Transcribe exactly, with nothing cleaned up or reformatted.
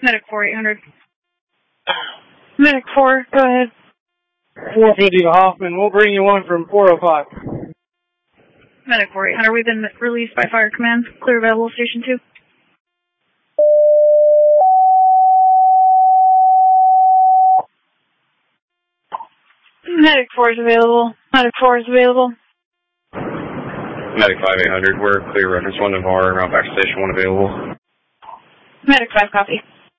Medic four eight hundred. Medic four, go ahead. four fifty to Hoffman. We'll bring you one from four oh five. Medic four eight hundred, we've been released by Fire Command. Clear available, Station two. Medic four is available. Medic four is available. Medic five eight hundred, we're clear reference one of our route back to Station one available. Medic five, copy.